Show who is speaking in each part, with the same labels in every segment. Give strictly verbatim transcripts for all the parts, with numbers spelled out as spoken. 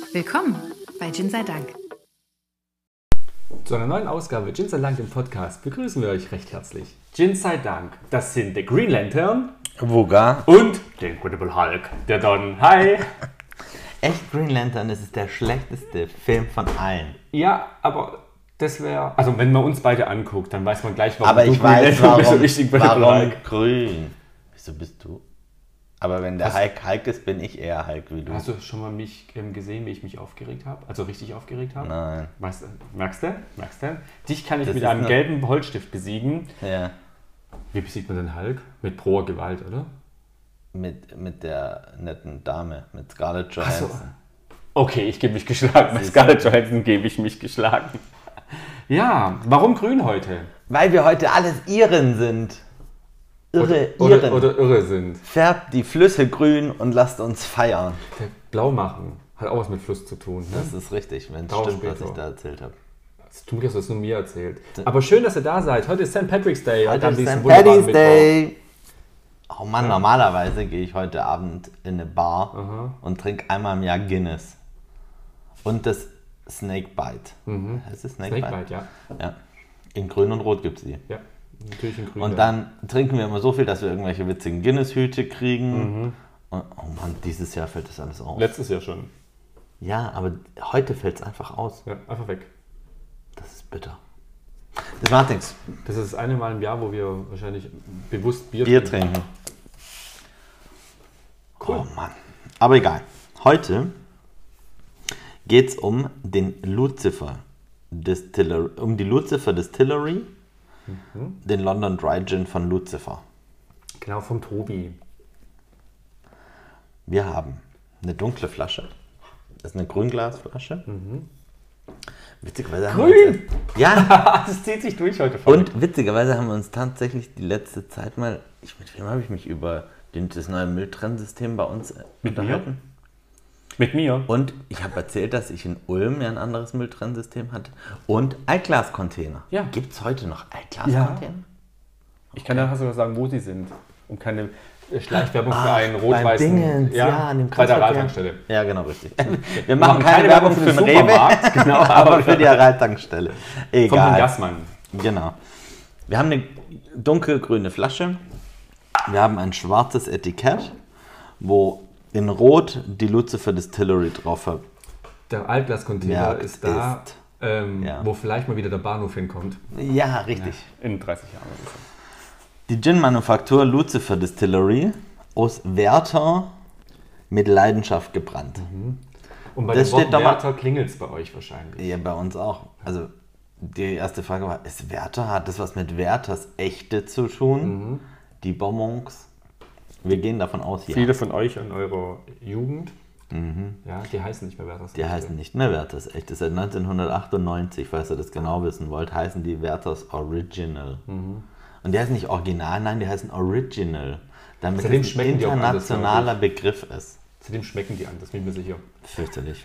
Speaker 1: Willkommen bei Gin sei Dank.
Speaker 2: Zu einer neuen Ausgabe Gin sei Dank im Podcast begrüßen wir euch recht herzlich. Gin sei Dank, das sind der Green Lantern,
Speaker 3: Wooga
Speaker 2: und der Incredible Hulk, der Don. Hi!
Speaker 3: Echt, Green Lantern, das ist der schlechteste Film von allen.
Speaker 2: Ja, aber das wäre... Also wenn man uns beide anguckt, dann weiß man gleich, warum
Speaker 3: aber
Speaker 2: du
Speaker 3: ich
Speaker 2: Green
Speaker 3: weiß,
Speaker 2: Lantern bist
Speaker 3: warum,
Speaker 2: und ich Incredible
Speaker 3: warum
Speaker 2: Hulk.
Speaker 3: grün. Wieso bist du? Aber wenn der
Speaker 2: Was?
Speaker 3: Hulk Hulk ist, bin ich eher Hulk wie du.
Speaker 2: Hast du schon mal mich ähm, gesehen, wie ich mich aufgeregt habe? Also richtig aufgeregt habe?
Speaker 3: Nein.
Speaker 2: Weißt, merkst du? Merkst du? Dich kann ich
Speaker 3: Das
Speaker 2: mit
Speaker 3: ist
Speaker 2: einem
Speaker 3: eine-
Speaker 2: gelben Holzstift besiegen.
Speaker 3: Ja,
Speaker 2: Wie besiegt man den Hulk? Mit roher Gewalt, oder?
Speaker 3: mit, mit der netten Dame, mit Scarlett
Speaker 2: Ach so.
Speaker 3: Johansson.
Speaker 2: Okay, ich gebe mich geschlagen. Bei
Speaker 3: Siehst
Speaker 2: Scarlett Johansson gebe ich mich geschlagen. Ja, warum grün heute?
Speaker 3: Weil wir heute alles Iren sind. Irre
Speaker 2: Oder,
Speaker 3: Iren.
Speaker 2: oder, oder irre sind.
Speaker 3: Färbt die Flüsse grün und lasst uns feiern.
Speaker 2: Der Blau machen hat auch was mit Fluss zu tun. Ne?
Speaker 3: Das ist richtig, wenn es
Speaker 2: Darauf
Speaker 3: stimmt, was
Speaker 2: später.
Speaker 3: ich da erzählt habe.
Speaker 2: Das tut mir, dass du es nur mir erzählt. Aber schön, dass ihr da seid. Heute ist Sankt Patrick's Day.
Speaker 3: Heute
Speaker 2: an
Speaker 3: ist
Speaker 2: diesem
Speaker 3: Sankt
Speaker 2: wunderbaren
Speaker 3: Paddy's
Speaker 2: Mittwoch.
Speaker 3: Day. Oh Mann, normalerweise gehe ich heute Abend in eine Bar
Speaker 2: Aha.
Speaker 3: und trinke einmal im Jahr Guinness. Und das Snakebite.
Speaker 2: Mhm.
Speaker 3: Heißt das Snakebite?
Speaker 2: Snakebite, ja.
Speaker 3: Ja. In grün und rot gibt es die.
Speaker 2: Ja, natürlich in grün.
Speaker 3: Und dann trinken wir immer so viel, dass wir irgendwelche witzigen Guinness-Hüte kriegen.
Speaker 2: Mhm.
Speaker 3: Und, oh Mann, dieses Jahr fällt das alles aus.
Speaker 2: Letztes Jahr schon.
Speaker 3: Ja, aber heute fällt es einfach aus.
Speaker 2: Ja, einfach weg.
Speaker 3: Das ist bitter. Das macht nichts.
Speaker 2: Das ist das eine Mal im Jahr, wo wir wahrscheinlich bewusst Bier,
Speaker 3: Bier trinken.
Speaker 2: Cool.
Speaker 3: Oh Mann. Aber egal. Heute geht es um den Lucifer Distillery, um die Lucifer Distillery,
Speaker 2: Mhm.
Speaker 3: den London Dry Gin von Lucifer.
Speaker 2: Genau, vom Tobi.
Speaker 3: Wir haben eine dunkle Flasche. Das ist eine Grünglasflasche. Witzigerweise haben wir
Speaker 2: Grün!
Speaker 3: uns, ja,
Speaker 2: Das zieht sich durch heute voll.
Speaker 3: und witzigerweise haben wir uns tatsächlich die letzte Zeit mal, ich, mit wem habe ich mich über den, das neue Mülltrennsystem bei uns
Speaker 2: Mit mir?
Speaker 3: unterhalten?
Speaker 2: Mit mir.
Speaker 3: Und ich habe erzählt, dass ich in Ulm ja ein anderes Mülltrennsystem hatte. Und Altglascontainer.
Speaker 2: Ja.
Speaker 3: Gibt es heute noch Altglascontainer?
Speaker 2: Ich kann ja sogar sagen, wo sie sind, um keine äh, Schleichwerbung für
Speaker 3: Ach,
Speaker 2: einen
Speaker 3: beim
Speaker 2: rot-weißen...
Speaker 3: Dingens, ja, an dem
Speaker 2: bei der
Speaker 3: Kreisverkehr.
Speaker 2: Radtankstelle.
Speaker 3: Ja, genau, richtig. Wir machen keine, Werbung für den Rewe,
Speaker 2: Supermarkt, genau,
Speaker 3: aber für die Radtankstelle.
Speaker 2: Vom
Speaker 3: Egal.
Speaker 2: Herrn Gassmann.
Speaker 3: Genau. Wir haben eine dunkelgrüne Flasche. Wir haben ein schwarzes Etikett, wo in Rot die Lucifer Distillery drauf hat.
Speaker 2: Der Altglascontainer
Speaker 3: Merkt
Speaker 2: ist da,
Speaker 3: ist.
Speaker 2: ähm,
Speaker 3: Ja.
Speaker 2: wo vielleicht mal wieder der Bahnhof hinkommt.
Speaker 3: Ja, richtig.
Speaker 2: In dreißig Jahren oder so.
Speaker 3: Die Gin-Manufaktur Lucifer Distillery aus Werther mit Leidenschaft gebrannt.
Speaker 2: Und bei
Speaker 3: Das
Speaker 2: dem
Speaker 3: steht
Speaker 2: Wort
Speaker 3: doch mal-
Speaker 2: Wärter klingelt es bei euch wahrscheinlich.
Speaker 3: Ja, bei uns auch. Also die erste Frage war, ist Werther, hat das was mit Werthers Echte zu tun? Die Bonbons? Wir gehen davon aus, ja.
Speaker 2: Viele von euch in eurer Jugend, ja, die heißen nicht mehr Wärters.
Speaker 3: Die heißen nicht mehr Werthers Echte. Seit neunzehnhundertachtundneunzig, falls ihr das genau wissen wollt, heißen die Werthers Original. Und die heißen nicht Original, nein, die heißen Original. Damit
Speaker 2: Seitdem
Speaker 3: es ein
Speaker 2: schmecken die auch anders,
Speaker 3: internationaler Begriff ist.
Speaker 2: Zudem schmecken die anders, bin ich mir sicher.
Speaker 3: Fürchterlich.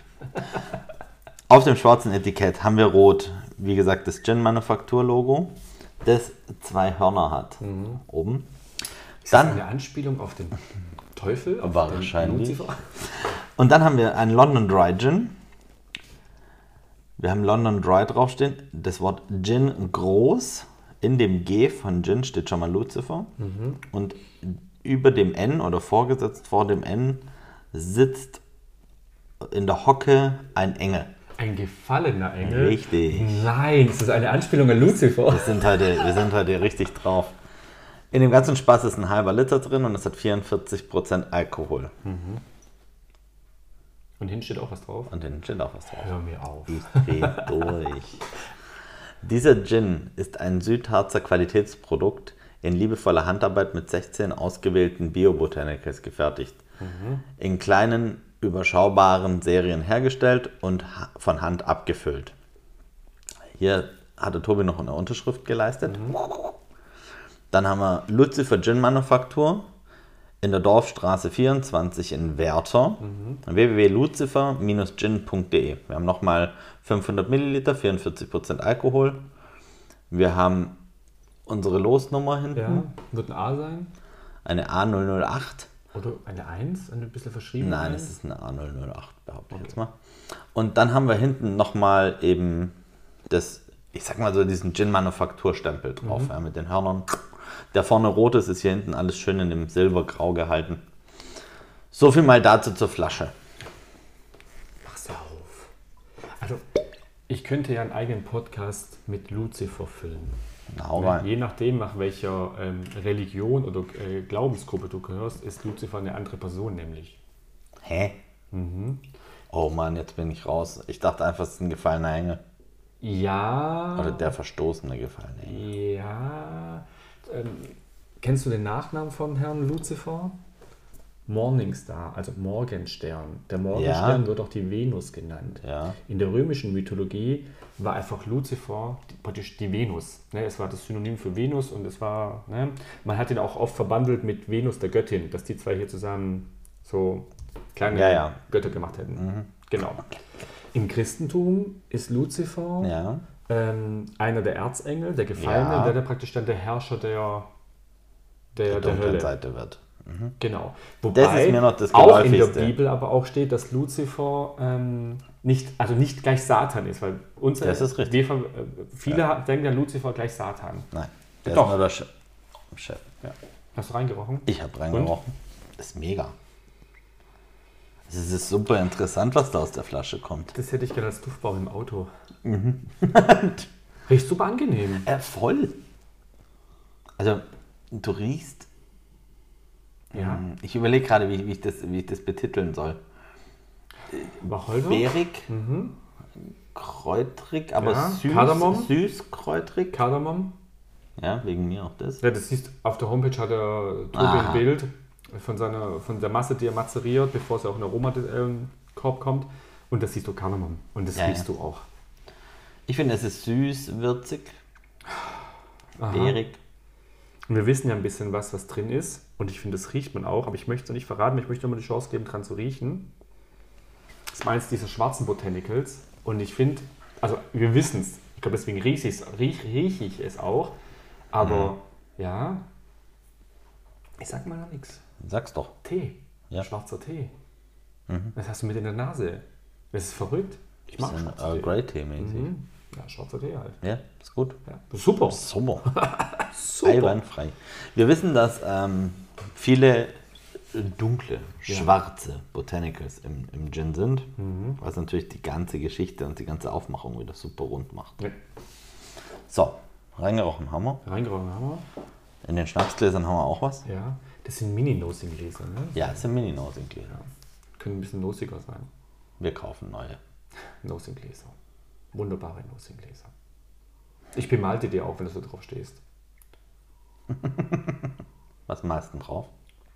Speaker 3: Auf dem schwarzen Etikett haben wir rot, wie gesagt, das Gin-Manufaktur-Logo, das zwei Hörner hat oben.
Speaker 2: Ist das
Speaker 3: Dann,
Speaker 2: eine Anspielung auf den Teufel? Auf den
Speaker 3: Wahrscheinlich.
Speaker 2: Lucifer?
Speaker 3: und dann haben wir einen London Dry Gin. Wir haben London Dry draufstehen. Das Wort Gin groß. In dem G von Gin steht schon mal Lucifer. Und über dem N oder vorgesetzt vor dem N sitzt in der Hocke ein Engel.
Speaker 2: Ein gefallener Engel?
Speaker 3: Richtig.
Speaker 2: Nein, ist das eine Anspielung an Lucifer?
Speaker 3: Wir sind heute, wir sind heute richtig drauf. In dem ganzen Spaß ist ein halber Liter drin und es hat vierundvierzig Prozent Alkohol.
Speaker 2: Und hinten steht auch was drauf.
Speaker 3: Und hinten steht auch was drauf.
Speaker 2: Hör mir auf.
Speaker 3: Ich dreh durch. Dieser Gin ist ein Südharzer Qualitätsprodukt in liebevoller Handarbeit mit sechzehn ausgewählten Bio-Botanicals gefertigt. In kleinen, überschaubaren Serien hergestellt und ha- von Hand abgefüllt. Hier hat der Tobi noch eine Unterschrift geleistet. Dann haben wir Lucifer Gin Manufaktur in der Dorfstraße vierundzwanzig in Werther. w w w punkt lucifer gin punkt d e. Wir haben nochmal fünfhundert Milliliter, vierundvierzig Prozent Alkohol. Wir haben unsere Losnummer hinten,
Speaker 2: Ja, wird ein A sein.
Speaker 3: eine A null null acht.
Speaker 2: Oder eine eins? Eine bisschen verschrieben?
Speaker 3: Nein, es ist eine A null null acht, behaupte ich jetzt mal. Und dann haben wir hinten nochmal eben das, ich sag mal so, diesen Gin-Manufakturstempel drauf, mhm. ja, mit den Hörnern. Der vorne rot ist, ist hier hinten alles schön in dem Silbergrau gehalten. So viel mal dazu zur Flasche.
Speaker 2: Mach's auf. Also, ich könnte ja einen eigenen Podcast mit Lucifer füllen.
Speaker 3: Na, rein.
Speaker 2: Je nachdem, nach welcher ähm, Religion oder äh, Glaubensgruppe du gehörst, ist Lucifer eine andere Person nämlich.
Speaker 3: Hä?
Speaker 2: Mhm.
Speaker 3: Oh Mann, jetzt bin ich raus. Ich dachte einfach, es ist ein gefallener Engel.
Speaker 2: Ja.
Speaker 3: Oder der verstoßene gefallene Engel.
Speaker 2: Ja. Ähm, kennst du den Nachnamen von Herrn Lucifer? Morningstar, also Morgenstern. Der Morgenstern ja. wird auch die Venus genannt.
Speaker 3: Ja.
Speaker 2: In der römischen Mythologie war einfach Lucifer die, praktisch die Venus. Ne, es war das Synonym für Venus und es war, ne, man hat ihn auch oft verbandelt mit Venus, der Göttin, dass die zwei hier zusammen so kleine
Speaker 3: ja, ja.
Speaker 2: Götter gemacht hätten.
Speaker 3: Mhm.
Speaker 2: Genau. Im Christentum ist Lucifer
Speaker 3: ja.
Speaker 2: ähm, einer der Erzengel, der Gefallene,
Speaker 3: ja.
Speaker 2: der, der praktisch dann der Herrscher der, der, der, der Hölle
Speaker 3: Seite wird.
Speaker 2: Mhm. Genau. Wobei
Speaker 3: das ist mir noch das
Speaker 2: auch in der Bibel aber auch steht, dass Lucifer ähm, nicht, also nicht gleich Satan ist, weil uns
Speaker 3: das ist richtig.
Speaker 2: Wir, viele ja. denken ja Lucifer gleich Satan.
Speaker 3: Nein, der
Speaker 2: Doch.
Speaker 3: ist nur der Chef. Chef.
Speaker 2: Ja. Hast du reingerochen?
Speaker 3: Ich habe reingerochen. Und? Das ist mega. Es ist super interessant, was da aus der Flasche kommt.
Speaker 2: Das hätte ich gerne als Duftbaum im Auto.
Speaker 3: Mhm.
Speaker 2: Riecht super angenehm.
Speaker 3: Äh, voll. Also, du riechst.
Speaker 2: Ja.
Speaker 3: Ich überlege gerade, wie, wie, ich das, wie ich das betiteln soll.
Speaker 2: Wacholder?
Speaker 3: Beerig,
Speaker 2: mhm.
Speaker 3: kräutrig, aber
Speaker 2: ja.
Speaker 3: süß,
Speaker 2: Kardamom.
Speaker 3: süß, kräutrig.
Speaker 2: Kardamom.
Speaker 3: Ja, wegen mir auch das.
Speaker 2: Ja, das siehst auf der Homepage hat der Tobi ein Bild von, seiner, von der Masse, die er mazeriert, bevor es ja auch in den Aromakorb kommt. Und das siehst du Kardamom. Und das
Speaker 3: ja,
Speaker 2: riechst
Speaker 3: ja.
Speaker 2: du auch.
Speaker 3: Ich finde, es ist süß, würzig,
Speaker 2: Aha.
Speaker 3: beerig.
Speaker 2: Und wir wissen ja ein bisschen was, was drin ist. Und ich finde, das riecht man auch. Aber ich möchte es nicht verraten. Ich möchte nur mal die Chance geben, dran zu riechen. Das ist meins dieser schwarzen Botanicals. Und ich finde, also wir wissen es. Ich glaube, deswegen rieche ich, riech, riech ich es auch. Aber mhm. ja, ich sag mal noch nichts.
Speaker 3: Sag's doch.
Speaker 2: Tee.
Speaker 3: Ja.
Speaker 2: Schwarzer Tee.
Speaker 3: Mhm.
Speaker 2: Das hast du mit in der Nase. Das ist verrückt. Ich mag schwarzer
Speaker 3: Earl
Speaker 2: Tee.
Speaker 3: Grey Tee mäßig.
Speaker 2: Mhm. Ja, schwarzer Tee halt.
Speaker 3: Ja, ist gut.
Speaker 2: Ja. Super.
Speaker 3: Super.
Speaker 2: Super.
Speaker 3: Einwandfrei. Wir wissen, dass ähm, viele dunkle, ja. schwarze Botanicals im, im Gin sind, mhm. was natürlich die ganze Geschichte und die ganze Aufmachung wieder super rund macht. Ja. So, reingerochen haben wir.
Speaker 2: Reingerochen haben wir.
Speaker 3: In den Schnapsgläsern haben wir auch was.
Speaker 2: Ja, das sind Mini-Nosing-Gläser, ne?
Speaker 3: Ja, das sind Mini-Nosing-Gläser.
Speaker 2: Ja. Können ein bisschen nosiger sein.
Speaker 3: Wir kaufen neue.
Speaker 2: Nosing-Gläser. Wunderbare Nosing-Gläser. Ich bemalte dir auch, wenn du so drauf stehst.
Speaker 3: Was malst du drauf?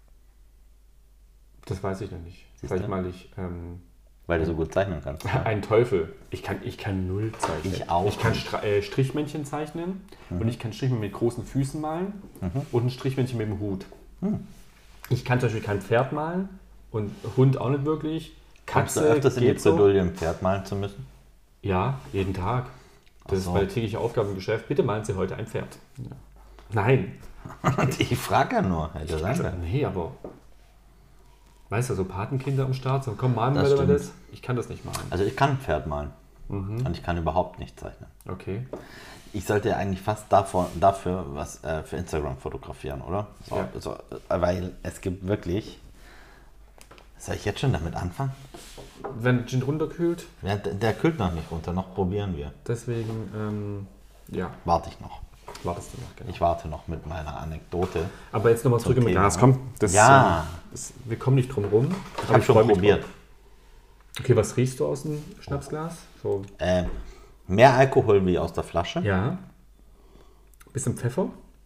Speaker 2: Das weiß ich noch nicht.
Speaker 3: Siehst
Speaker 2: Vielleicht
Speaker 3: du?
Speaker 2: mal ich... Ähm,
Speaker 3: Weil du so gut zeichnen kannst.
Speaker 2: Ein Teufel. Ich kann, ich kann null zeichnen.
Speaker 3: Ich auch.
Speaker 2: Ich kann Stra- äh, Strichmännchen zeichnen mhm. und ich kann Strichmännchen mit großen Füßen malen mhm. und ein Strichmännchen mit dem Hut. Mhm. Ich kann zum Beispiel kein Pferd malen und Hund auch nicht wirklich. Katze.
Speaker 3: Kommst du öfters in die
Speaker 2: so.
Speaker 3: Bredouille, ein Pferd malen zu müssen?
Speaker 2: Ja, jeden Tag. Das
Speaker 3: so.
Speaker 2: ist meine tägliche Aufgabe im Geschäft. Bitte malen Sie heute ein Pferd. Ja. Nein.
Speaker 3: Ich frage ja nur. Hätte sein
Speaker 2: also,
Speaker 3: können.
Speaker 2: nee, aber... Weißt du, so Patenkinder am Start, so komm, malen wir
Speaker 3: Das
Speaker 2: mal
Speaker 3: stimmt.
Speaker 2: das. Ich kann das nicht malen.
Speaker 3: Also ich kann ein Pferd malen.
Speaker 2: Mhm.
Speaker 3: Und ich kann überhaupt nicht zeichnen.
Speaker 2: Okay.
Speaker 3: Ich sollte ja eigentlich fast davor, dafür was äh, für Instagram fotografieren, oder? So,
Speaker 2: Ja.
Speaker 3: so, äh, weil es gibt wirklich... Soll ich jetzt schon damit anfangen?
Speaker 2: Wenn Gin runterkühlt,
Speaker 3: Ja, der, der kühlt noch nicht runter, noch probieren wir.
Speaker 2: deswegen, ähm, ja,
Speaker 3: Warte ich noch.
Speaker 2: wartest du noch, genau.
Speaker 3: Ich warte noch mit meiner Anekdote.
Speaker 2: Aber jetzt nochmal zurück im
Speaker 3: Thema.
Speaker 2: Glas, komm. Das,
Speaker 3: Ja.
Speaker 2: ähm, das, wir kommen nicht drum rum.
Speaker 3: Ich
Speaker 2: aber
Speaker 3: habe schon
Speaker 2: freu mich
Speaker 3: probiert.
Speaker 2: drauf. Okay, was riechst du aus dem Schnapsglas? So.
Speaker 3: Äh, mehr Alkohol wie aus der Flasche.
Speaker 2: Ja. Bisschen Pfeffer.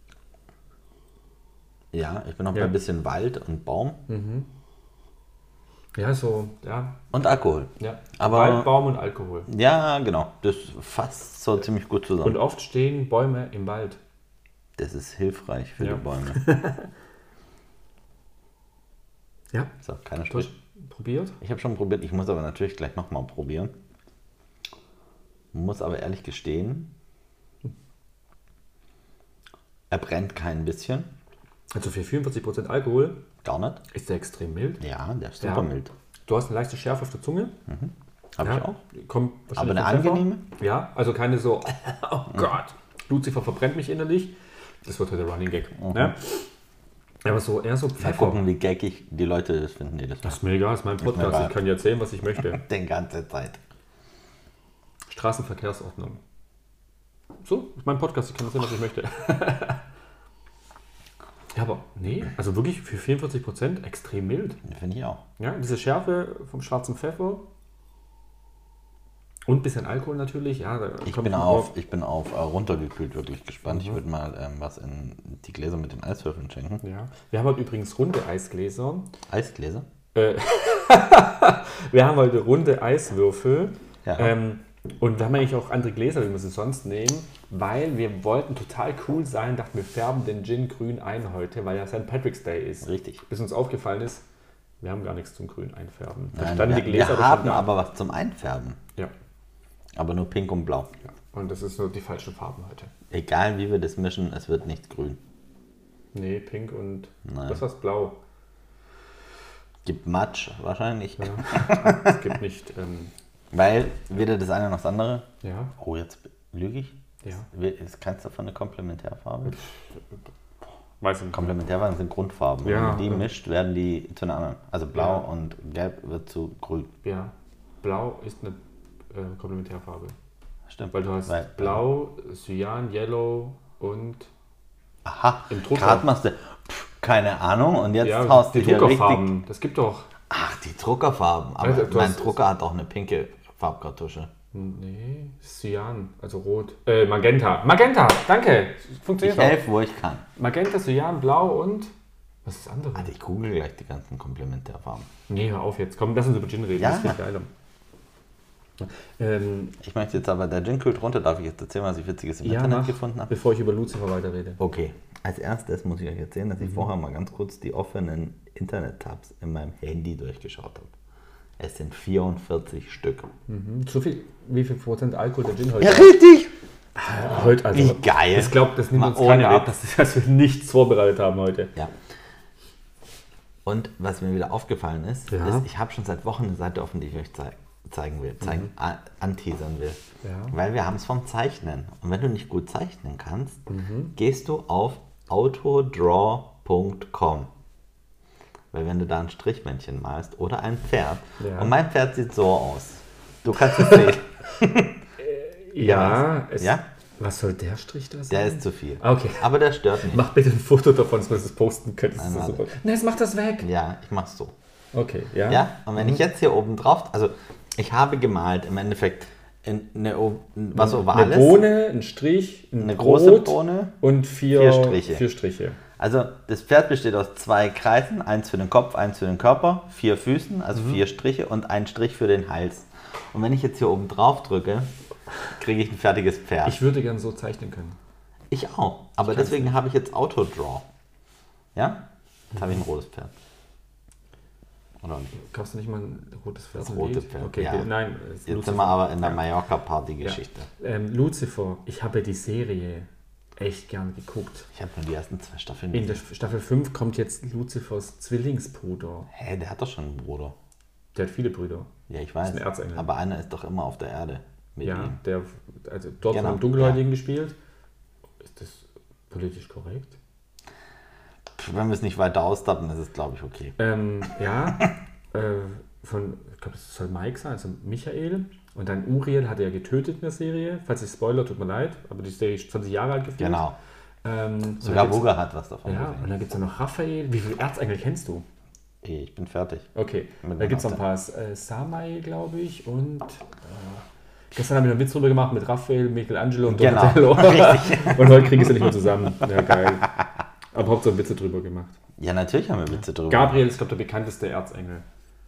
Speaker 3: Ja, ich bin noch
Speaker 2: Ja.
Speaker 3: bei ein bisschen Wald und Baum.
Speaker 2: Mhm. Ja, so, ja.
Speaker 3: Und Alkohol.
Speaker 2: ja.
Speaker 3: Aber-
Speaker 2: Wald, Baum und Alkohol.
Speaker 3: Ja, genau. Das fasst so ziemlich gut
Speaker 2: Und
Speaker 3: zusammen.
Speaker 2: oft stehen Bäume im Wald.
Speaker 3: Das ist hilfreich für
Speaker 2: Ja.
Speaker 3: die Bäume.
Speaker 2: Ja.
Speaker 3: So, keine
Speaker 2: Du hast
Speaker 3: Strich.
Speaker 2: probiert?
Speaker 3: Ich habe schon probiert, ich muss aber natürlich gleich nochmal probieren. Muss aber ehrlich gestehen, er brennt kein bisschen.
Speaker 2: Also für vierundvierzig Prozent Alkohol
Speaker 3: Gar nicht?
Speaker 2: ist der extrem mild.
Speaker 3: Ja, der ist super
Speaker 2: Ja.
Speaker 3: mild.
Speaker 2: Du hast eine leichte Schärfe auf der Zunge.
Speaker 3: Habe
Speaker 2: Ja,
Speaker 3: ich auch.
Speaker 2: Kommt
Speaker 3: Aber
Speaker 2: wahrscheinlich
Speaker 3: eine
Speaker 2: vom Pfeffer.
Speaker 3: angenehme?
Speaker 2: Ja, also keine so, oh Gott, Lucifer verbrennt mich innerlich. Das wird heute der Running Gag. Ne? Aber so eher so
Speaker 3: Mal
Speaker 2: Pfeffer.
Speaker 3: gucken, wie gaggig die Leute das finden. Die das
Speaker 2: Das ist mir egal, das ist mein
Speaker 3: mir
Speaker 2: Podcast.
Speaker 3: egal.
Speaker 2: Ich kann dir erzählen, was ich möchte.
Speaker 3: die ganze Zeit.
Speaker 2: Straßenverkehrsordnung. So, ist mein Podcast, ich kann erzählen, was ich möchte. Ja, aber nee, also wirklich für vierundvierzig Prozent extrem mild.
Speaker 3: Finde ich auch.
Speaker 2: Ja, diese Schärfe vom schwarzen Pfeffer und ein bisschen Alkohol natürlich. Ja, da
Speaker 3: Ich
Speaker 2: kommt
Speaker 3: bin
Speaker 2: man
Speaker 3: auf,
Speaker 2: drauf.
Speaker 3: ich bin auf äh, runtergekühlt wirklich gespannt. Ich würde mal ähm, was in die Gläser mit den Eiswürfeln schenken.
Speaker 2: Ja. Wir haben heute übrigens runde Eisgläser.
Speaker 3: Eisgläser?
Speaker 2: Äh, wir haben heute runde Eiswürfel.
Speaker 3: Ja.
Speaker 2: Ähm, und wir haben eigentlich auch andere Gläser, wie wir sie sonst nehmen, weil wir wollten total cool sein, dachten wir färben den Gin grün ein heute, weil ja Sankt Patrick's Day ist.
Speaker 3: Richtig.
Speaker 2: Bis uns aufgefallen ist, wir haben gar nichts zum grün einfärben. Da
Speaker 3: Nein,
Speaker 2: standen
Speaker 3: wir,
Speaker 2: die Gläser
Speaker 3: wir
Speaker 2: aber
Speaker 3: haben
Speaker 2: schon da.
Speaker 3: aber was zum Einfärben.
Speaker 2: Ja.
Speaker 3: Aber nur pink und blau.
Speaker 2: Ja. Und das ist nur die falschen Farben heute.
Speaker 3: Egal wie wir das mischen, es wird nicht grün.
Speaker 2: Nee, pink und
Speaker 3: Nein.
Speaker 2: das war's blau.
Speaker 3: Gibt Matsch wahrscheinlich.
Speaker 2: Ja. Es gibt nicht, ähm,
Speaker 3: Weil weder das eine noch das andere.
Speaker 2: ja,
Speaker 3: Oh, jetzt lüge ich.
Speaker 2: ja,
Speaker 3: Ist, ist keins davon eine Komplementärfarbe?
Speaker 2: weiß ich nicht.
Speaker 3: Komplementärfarben sind Grundfarben.
Speaker 2: Ja.
Speaker 3: Wenn man die mischt, werden die zu einer anderen. Also blau
Speaker 2: Ja.
Speaker 3: und gelb wird zu grün.
Speaker 2: Ja, blau ist eine äh, Komplementärfarbe.
Speaker 3: Stimmt.
Speaker 2: Weil du hast
Speaker 3: Weil-
Speaker 2: blau, Cyan, Yellow und
Speaker 3: Aha,
Speaker 2: Im Drucker.
Speaker 3: gerade machst du, pff, keine Ahnung, und jetzt
Speaker 2: ja,
Speaker 3: haust
Speaker 2: die
Speaker 3: du hier richtig.
Speaker 2: Druckerfarben. Das gibt doch.
Speaker 3: Ach, die Druckerfarben. Aber
Speaker 2: Also, du
Speaker 3: mein
Speaker 2: hast-
Speaker 3: Drucker hat auch eine pinke Farbkartusche.
Speaker 2: Nee, Cyan, also rot. Äh, Magenta. Magenta, danke.
Speaker 3: Ich
Speaker 2: Funktioniert auch.
Speaker 3: helfe, wo ich kann.
Speaker 2: Magenta, Cyan, blau und. Was ist das andere?
Speaker 3: Also ich google gleich die ganzen Komplementärfarben.
Speaker 2: Nee, hör auf jetzt. Komm, lass uns über Gin reden.
Speaker 3: Ja.
Speaker 2: Das ist viel geiler. Ähm,
Speaker 3: Ich möchte jetzt aber, der Gin kühlt runter, darf ich jetzt erzählen, was ich Witziges im
Speaker 2: ja,
Speaker 3: Internet
Speaker 2: mach,
Speaker 3: gefunden habe?
Speaker 2: bevor ich über Lucifer weiterrede.
Speaker 3: Okay, als erstes muss ich euch erzählen, dass ich
Speaker 2: Mhm.
Speaker 3: vorher mal ganz kurz die offenen Internet-Tabs in meinem Handy durchgeschaut habe. Es sind vierundvierzig Stück.
Speaker 2: Mhm. So viel, wie viel Prozent Alkohol der Gin heute
Speaker 3: Ja,
Speaker 2: hat?
Speaker 3: richtig!
Speaker 2: Heute, also,
Speaker 3: Wie geil.
Speaker 2: Ich glaube, das nimmt
Speaker 3: Mal
Speaker 2: uns keiner
Speaker 3: ohne
Speaker 2: ab, dass, dass wir nichts vorbereitet haben heute.
Speaker 3: Ja. Und was mir wieder aufgefallen ist,
Speaker 2: Ja.
Speaker 3: ist, ich habe schon seit Wochen eine Seite offen, die ich euch zei zeigen will, zeigen, a- anteasern will.
Speaker 2: Mhm. Ja.
Speaker 3: Weil wir haben es vom Zeichnen. Und wenn du nicht gut zeichnen kannst,
Speaker 2: Mhm.
Speaker 3: gehst du auf autodraw punkt com. Weil wenn du da ein Strichmännchen malst oder ein Pferd,
Speaker 2: Ja.
Speaker 3: und mein Pferd sieht so aus. Du kannst es sehen.
Speaker 2: Ja, es,
Speaker 3: Ja?
Speaker 2: Was soll der Strich da sein?
Speaker 3: Der ist zu viel.
Speaker 2: Ah, okay.
Speaker 3: Aber der stört nicht.
Speaker 2: Mach bitte ein Foto davon, dass wir das posten können. Das
Speaker 3: Nein,
Speaker 2: ist so
Speaker 3: warte.
Speaker 2: super. Nein, jetzt mach das weg.
Speaker 3: Ja, ich mach's so.
Speaker 2: Okay, ja.
Speaker 3: Ja, und wenn ich jetzt hier oben drauf, also ich habe gemalt im Endeffekt in eine, O- was Ovales.
Speaker 2: Eine Bohne, ein Strich, ein
Speaker 3: Eine große
Speaker 2: Brot
Speaker 3: Bohne.
Speaker 2: und vier,
Speaker 3: vier Striche.
Speaker 2: Vier Striche.
Speaker 3: Also das Pferd besteht aus zwei Kreisen, eins für den Kopf, eins für den Körper, vier Füßen, also
Speaker 2: Mhm.
Speaker 3: vier Striche und ein Strich für den Hals. Und wenn ich jetzt hier oben drauf drücke, kriege ich ein fertiges Pferd.
Speaker 2: Ich würde gern so zeichnen können.
Speaker 3: Ich auch, aber
Speaker 2: kann's
Speaker 3: deswegen habe ich jetzt Autodraw. Ja? Jetzt habe ich ein rotes Pferd. Oder nicht?
Speaker 2: Kaufst du nicht mal ein rotes Pferd?
Speaker 3: Das
Speaker 2: ein
Speaker 3: rote
Speaker 2: Lied?
Speaker 3: Pferd,
Speaker 2: Okay,
Speaker 3: ja.
Speaker 2: okay. Nein. es ist
Speaker 3: Jetzt
Speaker 2: Lucifer.
Speaker 3: sind wir aber in der
Speaker 2: Ja.
Speaker 3: Mallorca-Party-Geschichte.
Speaker 2: Ähm, Lucifer, ich habe die Serie echt gern geguckt.
Speaker 3: Ich habe nur die ersten zwei Staffeln
Speaker 2: In der
Speaker 3: gesehen.
Speaker 2: Staffel fünf kommt jetzt Lucifers Zwillingsbruder.
Speaker 3: Hä, der hat doch schon einen Bruder.
Speaker 2: Der hat viele Brüder.
Speaker 3: Ja, ich weiß.
Speaker 2: ein Erzengel.
Speaker 3: Aber einer ist doch immer auf der Erde mit
Speaker 2: Ja,
Speaker 3: ihm.
Speaker 2: der, also dort
Speaker 3: Genau,
Speaker 2: von einem Dunkelhäutigen gespielt. Ist das politisch korrekt?
Speaker 3: Pff, Wenn wir es nicht weiter ausdappen, ist es, glaube ich, okay.
Speaker 2: Ähm, ja, äh, von, ich glaube, das soll Mike sein, also Michael. Und dann Uriel hat er getötet in der Serie. Falls ich Spoiler, tut mir leid, aber die Serie ist zwanzig Jahre alt gefühlt.
Speaker 3: Genau.
Speaker 2: Ähm, und
Speaker 3: Sogar
Speaker 2: dann gibt's-
Speaker 3: Buga hat was davon
Speaker 2: Ja, und
Speaker 3: gesehen.
Speaker 2: dann gibt es ja noch Raphael. Wie viele Erzengel kennst du?
Speaker 3: Okay, ich bin fertig.
Speaker 2: Okay,
Speaker 3: Mit
Speaker 2: da gibt es noch ein paar äh, Samael, glaube ich, und äh, gestern haben wir einen Witz drüber gemacht mit Raphael, Michelangelo und
Speaker 3: Genau,
Speaker 2: Donatello.
Speaker 3: richtig.
Speaker 2: Und heute kriegen sie nicht mehr zusammen. Ja, geil. Aber Hauptsache Witze drüber gemacht.
Speaker 3: Ja, natürlich haben wir Witze drüber.
Speaker 2: Gabriel ist, glaube ich, der bekannteste Erzengel.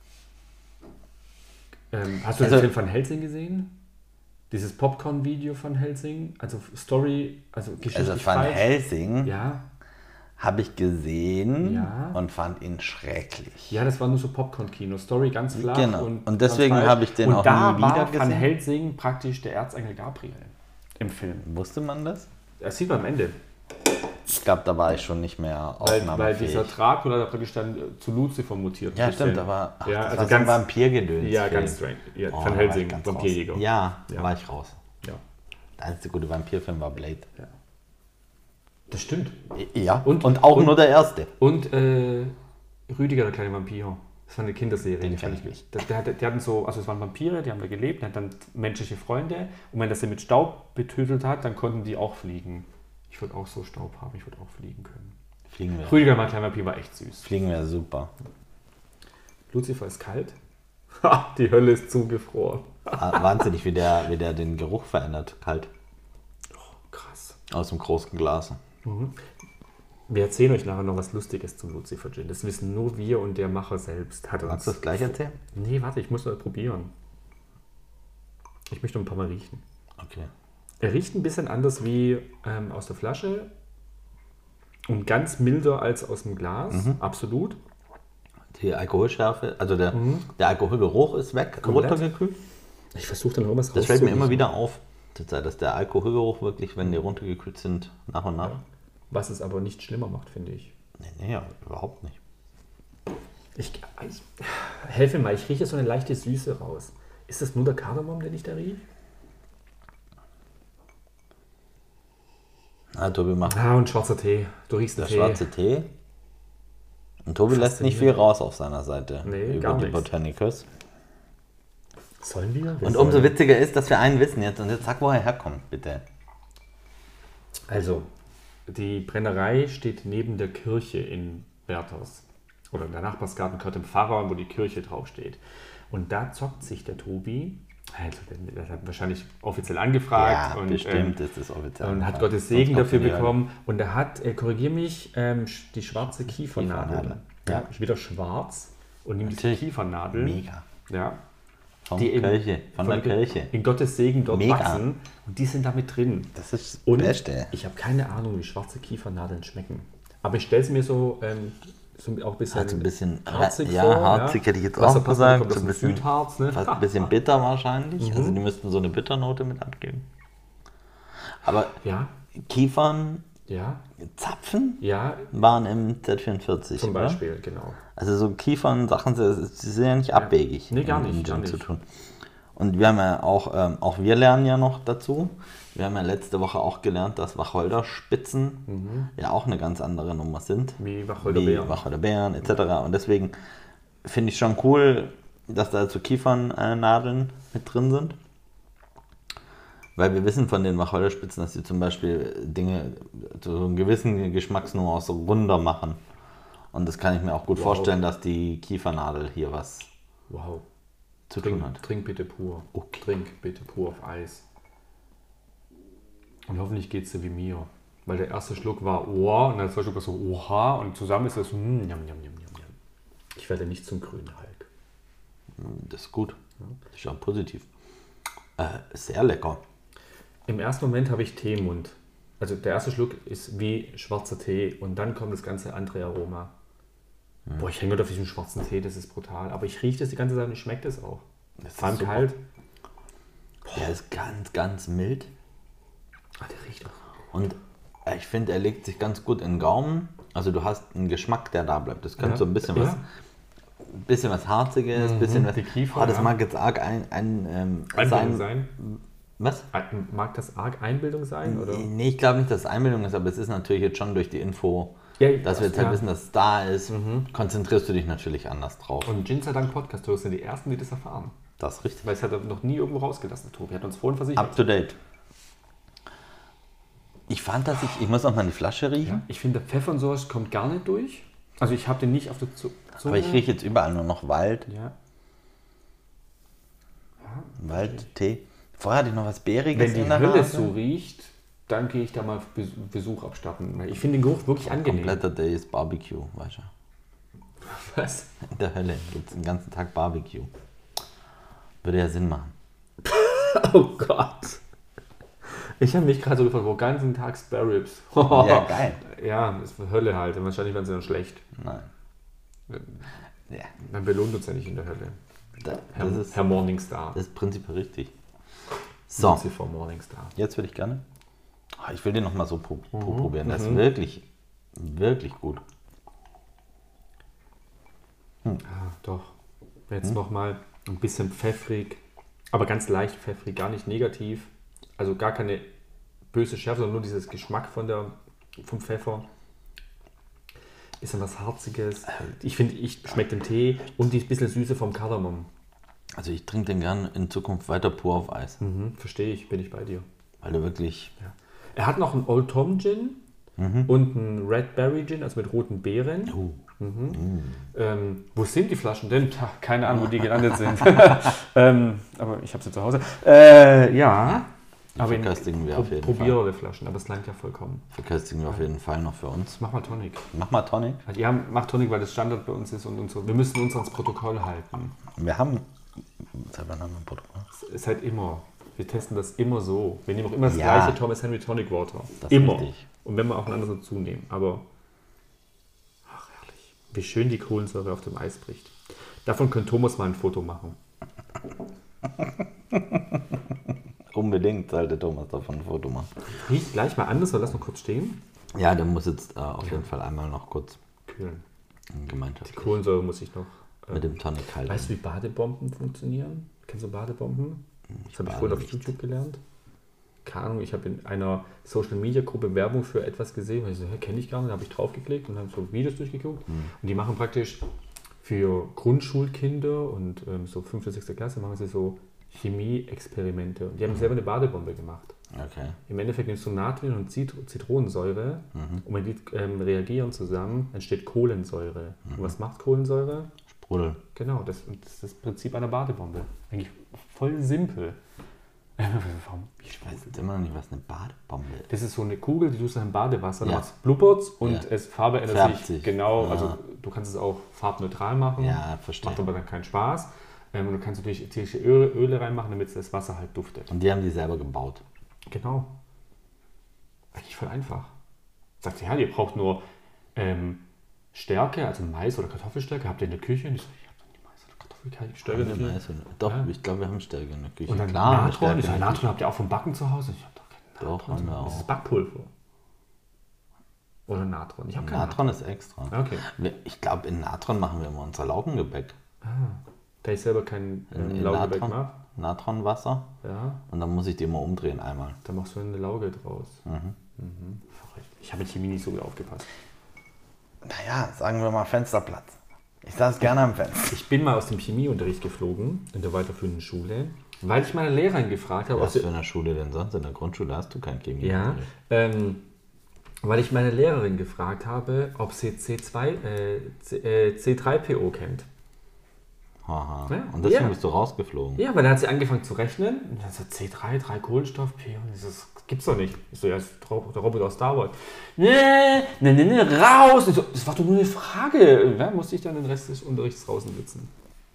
Speaker 2: Ähm, hast du
Speaker 3: Also-
Speaker 2: den Film von Helsing gesehen? Dieses Popcorn-Video von Helsing? Also Story, also geschichtlich
Speaker 3: Also von
Speaker 2: falsch.
Speaker 3: Helsing
Speaker 2: Ja,
Speaker 3: habe ich gesehen
Speaker 2: Ja.
Speaker 3: und fand ihn schrecklich.
Speaker 2: ja, das war nur so Popcorn-Kino. Story ganz flach.
Speaker 3: Genau.
Speaker 2: Und,
Speaker 3: Und deswegen
Speaker 2: ganz falsch.
Speaker 3: habe ich den
Speaker 2: und
Speaker 3: auch
Speaker 2: da
Speaker 3: nie
Speaker 2: war
Speaker 3: wieder
Speaker 2: Van
Speaker 3: gesehen.
Speaker 2: Helsing praktisch der Erzengel Gabriel im Film.
Speaker 3: Wusste man das?
Speaker 2: Das sieht man am Ende.
Speaker 3: glaube, da war ich schon nicht mehr
Speaker 2: Weil,
Speaker 3: aufnahmefähig.
Speaker 2: weil dieser Dracula da praktisch dann zu Lucifer mutiert.
Speaker 3: Ja,
Speaker 2: ein bisschen.
Speaker 3: stimmt, aber ach,
Speaker 2: ja,
Speaker 3: das
Speaker 2: also
Speaker 3: war
Speaker 2: ganz,
Speaker 3: so ein Vampirgedöns.
Speaker 2: Ja, ganz strange. Ja,
Speaker 3: Oh,
Speaker 2: Van
Speaker 3: da war ich
Speaker 2: Helsing,
Speaker 3: ganz
Speaker 2: Vampirjäger.
Speaker 3: raus. Ja, da
Speaker 2: Ja.
Speaker 3: war ich raus.
Speaker 2: Ja.
Speaker 3: Der einzige gute Vampirfilm war Blade.
Speaker 2: Ja. Das stimmt.
Speaker 3: Ja,
Speaker 2: Und-
Speaker 3: und, auch
Speaker 2: und-
Speaker 3: nur der erste.
Speaker 2: Und äh, Rüdiger, der kleine Vampir. Das war eine Kinderserie.
Speaker 3: Den
Speaker 2: die fand
Speaker 3: kenn ich
Speaker 2: ich- Der, der, hatte- die hatten so, also es waren Vampire, die haben da gelebt, die hatten dann menschliche Freunde. Und wenn das sie mit Staub betötet hat, dann konnten die auch fliegen. Ich würde auch so Staub haben, ich würde auch fliegen können.
Speaker 3: Fliegen wir.
Speaker 2: Rüdiger, mein kleiner Vampir, war echt süß.
Speaker 3: Fliegen wir super.
Speaker 2: Lucifer ist kalt. Ha, die Hölle ist zugefroren.
Speaker 3: Ah, Wahnsinnig, wie der, wie der den Geruch verändert. Kalt.
Speaker 2: Krass.
Speaker 3: Aus dem großen Glas.
Speaker 2: Wir erzählen euch nachher noch was Lustiges zum Lucifer Gin. Das wissen nur wir und der Macher selbst. Hat uns.
Speaker 3: Magst du das gleich erzählen?
Speaker 2: Nee, warte, ich muss mal probieren. Ich möchte noch ein paar Mal riechen.
Speaker 3: Okay.
Speaker 2: Er riecht ein bisschen anders wie ähm, aus der Flasche und ganz milder als aus dem Glas, absolut.
Speaker 3: Die Alkoholschärfe, also der, der Alkoholgeruch ist weg,
Speaker 2: Komplett.
Speaker 3: runtergekühlt.
Speaker 2: Ich versuche dann irgendwas
Speaker 3: Das fällt mir immer
Speaker 2: rauszuriechen.
Speaker 3: wieder auf, zurzeit, dass der Alkoholgeruch wirklich, wenn die runtergekühlt sind, nach und nach.
Speaker 2: Was es aber nicht schlimmer macht, finde ich.
Speaker 3: Nee, nee, ja, überhaupt nicht.
Speaker 2: Ich, ich helfe mal, ich rieche so eine leichte Süße raus. Ist das nur der Kardamom, den ich da rieche?
Speaker 3: Na, Tobi macht
Speaker 2: Ah, und schwarzer Tee. Du riechst
Speaker 3: der
Speaker 2: den Tee.
Speaker 3: schwarze Tee. Und Tobi lässt nicht viel raus auf seiner Seite
Speaker 2: Nee,
Speaker 3: über
Speaker 2: gar
Speaker 3: die
Speaker 2: nichts.
Speaker 3: Botanicals.
Speaker 2: Sollen wir? wir
Speaker 3: Und
Speaker 2: sollen.
Speaker 3: umso witziger ist, dass wir einen wissen jetzt. Und jetzt sag, wo er herkommt, bitte.
Speaker 2: Also, die Brennerei steht neben der Kirche in Berthers. Oder der Nachbarsgarten gehört dem Pfarrer, wo die Kirche draufsteht. Und da zockt sich der Tobi, also der hat wahrscheinlich offiziell angefragt
Speaker 3: Ja,
Speaker 2: und,
Speaker 3: bestimmt
Speaker 2: ähm,
Speaker 3: ist das offiziell.
Speaker 2: und hat
Speaker 3: Ja,
Speaker 2: Gottes
Speaker 3: sonst
Speaker 2: Segen
Speaker 3: kommt
Speaker 2: dafür
Speaker 3: die Hölle.
Speaker 2: bekommen. Und er hat, äh, korrigier mich, ähm, die schwarze Kiefernadel.
Speaker 3: Kiefernadel.
Speaker 2: Ja, wieder schwarz und nimmt diese
Speaker 3: Natürlich.
Speaker 2: Kiefernadel.
Speaker 3: Mega.
Speaker 2: Ja.
Speaker 3: Von
Speaker 2: Die
Speaker 3: der
Speaker 2: in-
Speaker 3: Kirche, von der Kirche.
Speaker 2: In Gottes Segen dort
Speaker 3: Mega.
Speaker 2: wachsen. Und die sind damit drin.
Speaker 3: Das ist das
Speaker 2: Und
Speaker 3: Beste.
Speaker 2: ich habe keine Ahnung, wie schwarze Kiefernadeln schmecken. Aber ich stelle es mir so, ähm, so auch ein bisschen,
Speaker 3: Also ein bisschen
Speaker 2: harzig
Speaker 3: ja,
Speaker 2: vor.
Speaker 3: harzig hätte ich jetzt auch
Speaker 2: Wasserpasta
Speaker 3: gesagt.
Speaker 2: kommt aus
Speaker 3: So ein
Speaker 2: dem
Speaker 3: bisschen,
Speaker 2: Südharz, ne?
Speaker 3: fast ein bisschen bitter wahrscheinlich.
Speaker 2: Mhm.
Speaker 3: Also die müssten so eine Bitternote mit abgeben. Aber
Speaker 2: Ja,
Speaker 3: Kiefern,
Speaker 2: ja,
Speaker 3: Zapfen
Speaker 2: ja,
Speaker 3: waren im Z vierundvierzig.
Speaker 2: zum
Speaker 3: oder?
Speaker 2: Beispiel, genau.
Speaker 3: Also so Kiefern, Sachen, sie sie sind ja nicht abwegig.
Speaker 2: Nee, gar
Speaker 3: im- im
Speaker 2: nicht, gar
Speaker 3: Gin zu
Speaker 2: nicht.
Speaker 3: tun. Und wir haben ja auch, ähm, auch wir lernen ja noch dazu. Wir haben ja letzte Woche auch gelernt, dass Wacholderspitzen ja auch eine ganz andere Nummer sind.
Speaker 2: Wie Wacholderbeeren.
Speaker 3: Wie Wacholderbeeren et cetera. Und deswegen finde ich schon cool, dass da so Kiefernnadeln mit drin sind. Weil wir wissen von den Wacholderspitzen, dass sie zum Beispiel Dinge zu so einem gewissen Geschmacksnuance runder machen. Und das kann ich mir auch gut
Speaker 2: Wow.
Speaker 3: vorstellen, dass die Kiefernadel hier was
Speaker 2: Wow.
Speaker 3: zu
Speaker 2: Trink,
Speaker 3: tun hat.
Speaker 2: trink bitte pur.
Speaker 3: Okay.
Speaker 2: Trink bitte pur auf Eis. Und hoffentlich geht es dir wie mir. Weil der erste Schluck war oh und dann war Schluck so oha und zusammen ist das mm, njam, njam, njam, njam, njam. Ich werde nicht zum grünen Hulk.
Speaker 3: Das ist gut. Das ist auch positiv. Äh, sehr lecker.
Speaker 2: Im ersten Moment habe ich Teemund. Also der erste Schluck ist wie schwarzer Tee und dann kommt das ganze andere Aroma. Boah, ich hänge heute auf diesem schwarzen Tee, das ist brutal. Aber ich rieche das die ganze Zeit und ich schmecke das auch.
Speaker 3: Das ist
Speaker 2: Vor allem
Speaker 3: super.
Speaker 2: kalt.
Speaker 3: Der ist ganz, ganz mild.
Speaker 2: Ah, der riecht auch.
Speaker 3: Und ich finde, er legt sich ganz gut in den Gaumen. Also du hast einen Geschmack, der da bleibt. Das könnte
Speaker 2: Ja.
Speaker 3: so ein bisschen
Speaker 2: Ja.
Speaker 3: was ein bisschen was Harziges, ein bisschen was.
Speaker 2: Die Kiefer,
Speaker 3: Ah, das
Speaker 2: ja.
Speaker 3: mag jetzt arg ein, ein ähm,
Speaker 2: Einbildung
Speaker 3: sein.
Speaker 2: sein?
Speaker 3: Was?
Speaker 2: Ein- Mag das arg Einbildung sein? Oder?
Speaker 3: Nee, ich glaube nicht, dass es Einbildung ist, aber es ist natürlich jetzt schon durch die Info,
Speaker 2: Ja,
Speaker 3: dass wir jetzt halt
Speaker 2: ja.
Speaker 3: wissen, dass es da ist, konzentrierst du dich natürlich anders drauf.
Speaker 2: Und Gin sei Dank Podcast-Hörer sind die Ersten, die das erfahren.
Speaker 3: Das ist richtig.
Speaker 2: Weil es hat er noch nie irgendwo rausgelassen, Tobi. Hat uns vorhin versichert.
Speaker 3: Up to date. Ich fand, dass ich, ich muss noch mal die Flasche riechen,
Speaker 2: Ich finde, der Pfeffernsauce kommt gar nicht durch. Also ich habe den nicht auf der Zu- Zunge.
Speaker 3: aber ich rieche jetzt überall nur noch Wald,
Speaker 2: Ja.
Speaker 3: Waldtee. Vorher hatte ich noch was Bäriges
Speaker 2: Wenn die
Speaker 3: in der
Speaker 2: Hölle
Speaker 3: Nase.
Speaker 2: so riecht, dann gehe ich da mal Bes- Besuch abstatten. Ich finde den Geruch wirklich angenehm.
Speaker 3: Kompletter Day ist Barbecue, weißt du.
Speaker 2: Was?
Speaker 3: In der Hölle gibt es den ganzen Tag Barbecue. Würde ja Sinn machen.
Speaker 2: Oh Gott. Ich habe mich gerade so gefragt, wo ganzen Tag Spare Ribs.
Speaker 3: Ja, geil.
Speaker 2: Ja, ist Hölle halt. Und wahrscheinlich werden sie dann schlecht.
Speaker 3: Nein. Ja,
Speaker 2: Man belohnt uns ja nicht in der Hölle.
Speaker 3: da-
Speaker 2: Herr,
Speaker 3: das ist,
Speaker 2: Herr Morningstar.
Speaker 3: das ist prinzipiell richtig. So,
Speaker 2: Lucifer Morningstar.
Speaker 3: jetzt würde ich gerne. Ah, Ich will den nochmal so pro, pro
Speaker 2: Mhm,
Speaker 3: probieren. Das ist wirklich Wirklich gut.
Speaker 2: Ah, doch. Jetzt hm. nochmal ein bisschen pfeffrig, aber ganz leicht pfeffrig, gar nicht negativ. Also gar keine böse Schärfe, sondern nur dieses Geschmack von der, vom Pfeffer. Bisschen was Harziges. Ich finde, ich schmeckt den Tee und die bisschen Süße vom Kardamom.
Speaker 3: Also ich trinke den gern in Zukunft weiter pur auf Eis.
Speaker 2: Mhm, verstehe ich, bin ich bei dir.
Speaker 3: Weil du wirklich...
Speaker 2: Ja. Er hat noch einen Old Tom Gin mhm. und einen Red Berry Gin, also mit roten Beeren.
Speaker 3: Oh.
Speaker 2: Mhm. Mm. Ähm, wo sind die Flaschen denn? Tja, keine Ahnung, wo die gelandet sind. ähm, aber ich habe sie zu Hause. Äh, ja.
Speaker 3: Die
Speaker 2: aber
Speaker 3: verköstigen wir auf jeden Fall.
Speaker 2: Probierende Flaschen, aber es langt ja vollkommen.
Speaker 3: Verköstigen wir auf jeden Fall noch für uns.
Speaker 2: Mach mal Tonic.
Speaker 3: Mach mal Tonic.
Speaker 2: Ja, mach Tonic, weil das Standard bei uns ist und, und so. Wir müssen uns ans Protokoll halten.
Speaker 3: Wir haben... Seit wann haben wir ein Protokoll?
Speaker 2: Es ist halt immer. Wir testen das immer so. Wir nehmen auch immer das
Speaker 3: ja.
Speaker 2: gleiche Thomas Henry Tonic Water.
Speaker 3: Das
Speaker 2: immer.
Speaker 3: Ist richtig.
Speaker 2: Und wenn wir auch ein anderes dazu nehmen. Aber... Ach, herrlich. Wie schön die Kohlensäure auf dem Eis bricht. Davon könnte Thomas mal ein Foto machen.
Speaker 3: Unbedingt sollte Thomas davon ein Foto machen.
Speaker 2: Riecht gleich mal anders, soll das noch kurz stehen?
Speaker 3: Ja, der muss jetzt äh, auf jeden Fall einmal noch kurz
Speaker 2: kühlen.
Speaker 3: Gemeinschaftlich.
Speaker 2: Die Kohlensäure muss ich noch... Äh,
Speaker 3: mit dem Tonic halten.
Speaker 2: Weißt du, wie Badebomben funktionieren? Kennst du Badebomben? Das habe ich vorhin auf YouTube gelernt. Keine Ahnung, ich habe in einer Social-Media-Gruppe Werbung für etwas gesehen, weil ich so, kenne ich gar nicht, da habe ich draufgeklickt und habe so Videos durchgeguckt. Mhm. Und die machen praktisch für Grundschulkinder und ähm, so fünfte, sechste Klasse machen sie so Chemie-Experimente. Und die haben mhm. selber eine Badebombe gemacht.
Speaker 3: Okay.
Speaker 2: Im Endeffekt nimmst du Natrium und Zit- Zitronensäure mhm. und wenn die ähm, reagieren zusammen, entsteht Kohlensäure. Mhm. Und was macht Kohlensäure?
Speaker 3: Sprudel.
Speaker 2: Genau, das, das ist das Prinzip einer Badebombe. Eigentlich voll simpel.
Speaker 3: Warum? Ich weiß jetzt immer noch nicht, was eine Badebombe ist.
Speaker 2: Das ist so eine Kugel, die tust du in Badewasser,
Speaker 3: ja.
Speaker 2: dann machst du Blubberts und
Speaker 3: ja.
Speaker 2: es Farbe ändert
Speaker 3: Färbt
Speaker 2: sich.
Speaker 3: sich.
Speaker 2: Genau,
Speaker 3: ja.
Speaker 2: also du kannst es auch farbneutral machen.
Speaker 3: Ja, verstehe.
Speaker 2: Macht aber dann keinen Spaß. Ähm, und du kannst natürlich ätherische Öle, Öle reinmachen, damit das Wasser halt duftet.
Speaker 3: Und die haben die selber gebaut.
Speaker 2: Genau. Eigentlich voll einfach. Sagt sie, ja, ihr braucht nur ähm, Stärke, also Mais- oder Kartoffelstärke, habt ihr in der Küche? Und ich so, ich hab doch nie Mais- oder Kartoffelstärke in der Küche.
Speaker 3: Doch,
Speaker 2: ja.
Speaker 3: ich glaube, wir haben Stärke in der Küche.
Speaker 2: Und dann
Speaker 3: Klar,
Speaker 2: Natron. Ich so, Natron habt ihr auch vom Backen zu Hause? Ich hab doch kein Natron.
Speaker 3: Doch, haben wir auch.
Speaker 2: Das ist Backpulver. Oder Natron. Ich habe kein
Speaker 3: Natron.
Speaker 2: Natron
Speaker 3: ist extra.
Speaker 2: Okay.
Speaker 3: Ich glaube, in Natron machen wir immer unser Laugengebäck.
Speaker 2: Ah, da ich selber kein ähm, Laugengebäck mache.
Speaker 3: Natronwasser.
Speaker 2: Ja.
Speaker 3: Und dann muss ich die immer umdrehen einmal.
Speaker 2: Da machst du eine Lauge draus.
Speaker 3: Mhm.
Speaker 2: Mhm. Ich habe mit Chemie nicht so gut aufgepasst.
Speaker 3: Naja, sagen wir mal Fensterplatz. Ich saß gerne am Fenster.
Speaker 2: Ich bin mal aus dem Chemieunterricht geflogen in der weiterführenden Schule, weil ich meine Lehrerin gefragt habe.
Speaker 3: Was für eine Schule denn sonst? In der Grundschule hast du kein Chemieunterricht.
Speaker 2: Ja, ähm, weil ich meine Lehrerin gefragt habe, ob sie C zwei, äh, C, äh, C drei P O kennt.
Speaker 3: Aha.
Speaker 2: Ja?
Speaker 3: Und deswegen
Speaker 2: Ja.
Speaker 3: bist du rausgeflogen.
Speaker 2: Ja, weil dann hat sie angefangen zu rechnen. Und dann so C drei, drei Kohlenstoff, P O. Das gibt's doch nicht. Ich so, ja, das ist der Roboter aus Star Wars. Nee, nee, nee, nee, raus! Ich so, das war doch nur eine Frage. Ja, musste ich dann den Rest des Unterrichts draußen sitzen.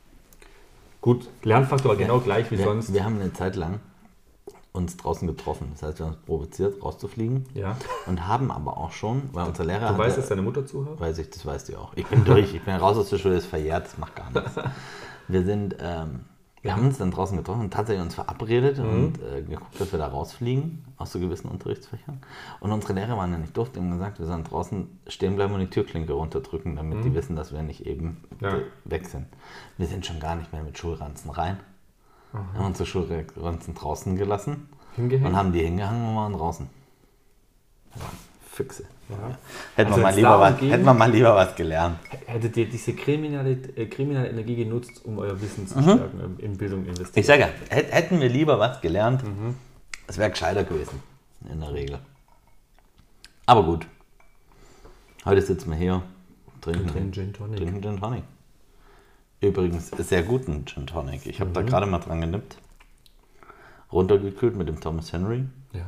Speaker 2: Gut, Lernfaktor war genau
Speaker 3: ja,
Speaker 2: gleich wie
Speaker 3: wir,
Speaker 2: sonst.
Speaker 3: Wir haben eine Zeit lang uns draußen getroffen. Das heißt, wir haben uns provoziert, rauszufliegen.
Speaker 2: Ja.
Speaker 3: Und haben aber auch schon, weil unser Lehrer
Speaker 2: Du
Speaker 3: hatte,
Speaker 2: weißt, dass deine Mutter zuhört?
Speaker 3: Weiß ich, das weißt du auch. Ich bin durch, ich bin raus aus der Schule, ist verjährt, das macht gar nichts. Wir sind, ähm, wir haben uns dann draußen getroffen und tatsächlich uns verabredet mhm. und äh, geguckt, dass wir da rausfliegen aus so gewissen Unterrichtsfächern. Und unsere Lehrer waren ja nicht doof, die haben gesagt, wir sollen draußen stehen bleiben und die Türklinke runterdrücken, damit mhm. die wissen, dass wir nicht eben
Speaker 2: ja.
Speaker 3: weg sind. Wir sind schon gar nicht mehr mit Schulranzen rein. Mhm. Haben unsere Schulranzen draußen gelassen
Speaker 2: Hingehängt?
Speaker 3: und haben die hingehangen und waren draußen. Ja. Füchse.
Speaker 2: Ja.
Speaker 3: Hätten,
Speaker 2: also
Speaker 3: wir mal lieber was, hätten wir mal lieber was gelernt.
Speaker 2: Hättet ihr diese kriminelle, äh, kriminelle Energie genutzt, um euer Wissen zu stärken, mhm. in Bildung investieren?
Speaker 3: Ich sage ja, hätten wir lieber was gelernt, mhm. es wäre gescheiter gewesen, in der Regel. Aber gut, heute sitzen wir hier, trinken,
Speaker 2: trinken Gin Tonic.
Speaker 3: Trinken Gin Tonic. Übrigens, sehr guten Gin Tonic. Ich habe mhm. da gerade mal dran genippt. Runtergekühlt mit dem Thomas Henry.
Speaker 2: Ja.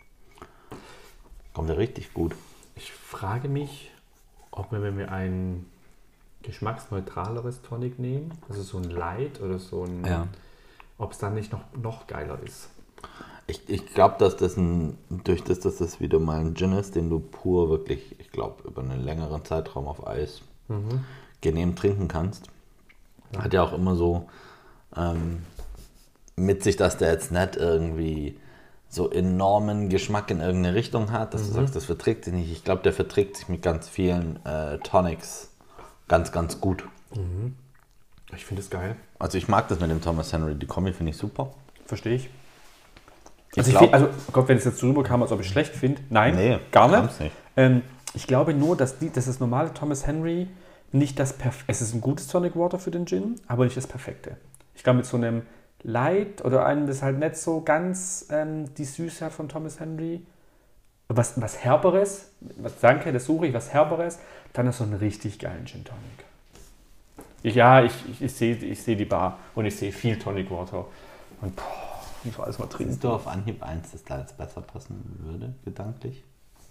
Speaker 3: Kommt ja richtig gut.
Speaker 2: Ich frage mich, ob wir, wenn wir ein geschmacksneutraleres Tonic nehmen, also so ein Light oder so ein,
Speaker 3: ja.
Speaker 2: ob es dann nicht noch, noch geiler ist.
Speaker 3: Ich, ich glaube, dass das ein, durch das, dass das wieder mal ein Gin ist, den du pur wirklich, ich glaube, über einen längeren Zeitraum auf Eis mhm. genehm trinken kannst. Ja. Hat ja auch immer so ähm, mit sich, dass der jetzt nicht irgendwie so enormen Geschmack in irgendeine Richtung hat, dass mhm. du sagst, das verträgt sich nicht. Ich glaube, der verträgt sich mit ganz vielen äh, Tonics ganz, ganz gut.
Speaker 2: Mhm. Ich finde es geil.
Speaker 3: Also ich mag das mit dem Thomas Henry, die Kombi finde ich super.
Speaker 2: Verstehe ich.
Speaker 3: Ich
Speaker 2: also,
Speaker 3: glaub,
Speaker 2: ich find, also Gott, wenn es jetzt so rüberkam, als ob ich schlecht finde. Nein,
Speaker 3: nee,
Speaker 2: gar nicht.
Speaker 3: nicht.
Speaker 2: Ähm, ich glaube nur, dass, die, dass das normale Thomas Henry nicht das perfekte. Es ist ein gutes Tonic Water für den Gin, aber nicht das perfekte. Ich glaube, mit so einem Light oder einem, das halt nicht so ganz ähm, die Süße hat von Thomas Henry, was, was Herberes, was, danke, das suche ich, was Herberes, dann ist so einen richtig geilen Gin Tonic. Ich, ja, ich, ich, ich sehe ich seh die Bar und ich sehe viel Tonic Water. Und boah, ich muss alles mal trinken.
Speaker 3: Siehst du auf Anhieb eins, das da jetzt besser passen würde, gedanklich?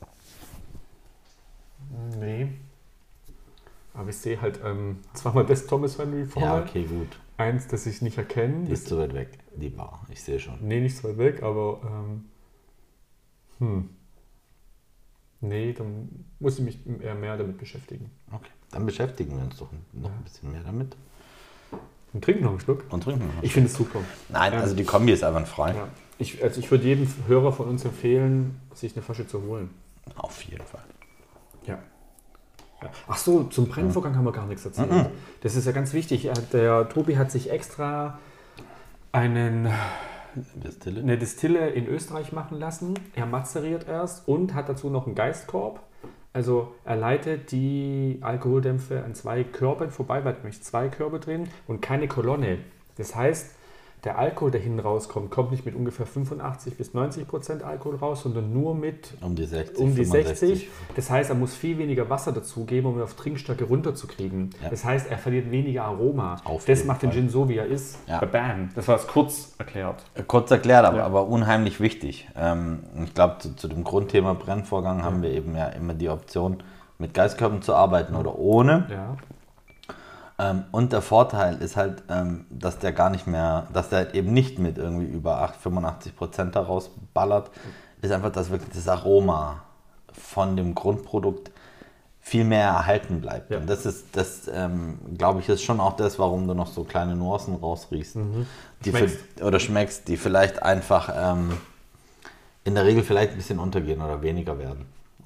Speaker 2: Nee. Aber ich sehe halt ähm, zweimal das Thomas Henry vorne.
Speaker 3: Ja, okay, gut.
Speaker 2: Eins, das ich nicht erkenne.
Speaker 3: Die ist zu weit weg, die Bar. Ich sehe schon.
Speaker 2: Nee, nicht so weit weg, aber ähm, hm. Nee, dann muss ich mich eher mehr damit beschäftigen.
Speaker 3: Okay, dann beschäftigen wir uns doch noch ein bisschen mehr damit.
Speaker 2: Und trinken noch einen Schluck.
Speaker 3: Und trinken noch einen
Speaker 2: Ich finde es super.
Speaker 3: Nein, also die Kombi ist einfach frei.
Speaker 2: Ja. Ich, also ich würde jedem Hörer von uns empfehlen, sich eine Flasche zu holen.
Speaker 3: Auf jeden Fall.
Speaker 2: Ja. Ja. Ach so, zum Brennvorgang haben wir gar nichts erzählt.
Speaker 3: Mhm.
Speaker 2: Das ist ja ganz wichtig. Der Tobi hat sich extra einen,
Speaker 3: Distille.
Speaker 2: eine Distille in Österreich machen lassen. Er mazeriert erst und hat dazu noch einen Geistkorb. Also er leitet die Alkoholdämpfe an zwei Körben vorbei, weil nämlich zwei Körbe drin und keine Kolonne. Das heißt, der Alkohol, der hinten rauskommt, kommt nicht mit ungefähr fünfundachtzig bis neunzig Prozent Alkohol raus, sondern nur mit
Speaker 3: um die sechzig.
Speaker 2: Um die
Speaker 3: fünfundsechzig.
Speaker 2: sechzig. Das heißt, er muss viel weniger Wasser dazugeben, um ihn auf Trinkstärke runterzukriegen.
Speaker 3: Ja.
Speaker 2: Das heißt, er verliert weniger Aroma.
Speaker 3: Auf
Speaker 2: das
Speaker 3: jeden
Speaker 2: macht den
Speaker 3: Fall.
Speaker 2: Gin so, wie er ist.
Speaker 3: Ja.
Speaker 2: Bam. Das war es kurz erklärt.
Speaker 3: Kurz erklärt, aber,
Speaker 2: Ja.
Speaker 3: aber unheimlich wichtig. Ähm, ich glaube, zu, zu dem Grundthema Brennvorgang haben wir eben ja immer die Option, mit Geistkörben zu arbeiten oder ohne.
Speaker 2: Ja.
Speaker 3: Ähm, und der Vorteil ist halt, ähm, dass der gar nicht mehr, dass der halt eben nicht mit irgendwie über acht, fünfundachtzig Prozent daraus ballert, ist einfach, dass wirklich das Aroma von dem Grundprodukt viel mehr erhalten bleibt.
Speaker 2: Ja.
Speaker 3: Und das ist, das ähm, glaube ich, ist schon auch das, warum du noch so kleine Nuancen rausriechst.
Speaker 2: Mhm.
Speaker 3: Die
Speaker 2: Schmeckst.
Speaker 3: für, oder schmeckst, die vielleicht einfach ähm, in der Regel vielleicht ein bisschen untergehen oder weniger werden.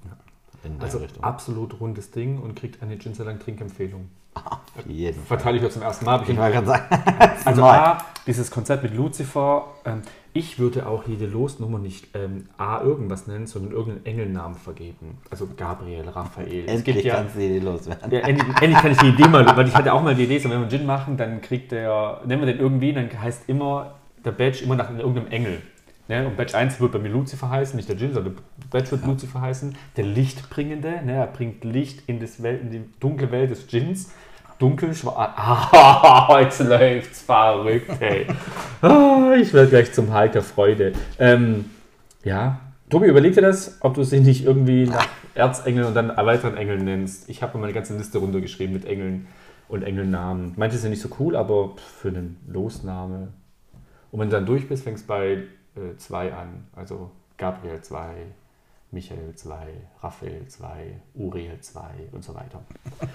Speaker 3: In der
Speaker 2: Also
Speaker 3: Richtung.
Speaker 2: absolut rundes Ding und kriegt eine Gin Sei Dank Trinkempfehlung.
Speaker 3: Auf jeden Fall.
Speaker 2: Verteile ich heute zum ersten Mal.
Speaker 3: Ich wollte gerade sagen.
Speaker 2: Also
Speaker 3: neu.
Speaker 2: A, dieses Konzept mit Lucifer, ähm, ich würde auch jede Losnummer nicht ähm, A irgendwas nennen, sondern irgendeinen Engelnamen vergeben. Also Gabriel, Raphael. Es gibt
Speaker 3: Endlich
Speaker 2: ja,
Speaker 3: kannst du die loswerden.
Speaker 2: ja, endlich, endlich kann ich die Idee mal, weil ich hatte auch mal die Idee, so wenn wir einen Gin machen, dann kriegt der, nennen wir den irgendwie, dann heißt immer der Badge immer nach irgendeinem Engel. Ne? Und Badge eins wird bei mir Lucifer heißen, nicht der Gin, sondern der Badge wird Lucifer heißen. Der Lichtbringende, ne? Er bringt Licht in, das Welt, in die dunkle Welt des Gins. Dunkel, schwarz. Ah, jetzt läuft's verrückt, hey. Ah, ich werde gleich zum Halt der Freude. Ähm, ja, Tobi, überleg dir das, ob du sie nicht irgendwie nach Erzengeln und dann weiteren Engeln nennst. Ich habe mir meine ganze Liste runtergeschrieben mit Engeln und Engelnamen. Manche sind nicht so cool, aber für einen Losname. Und wenn du dann durch bist, fängst du bei zwei äh, an. Also Gabriel zwei, Michael zwei, Raphael zwei, Uriel zwei und so weiter.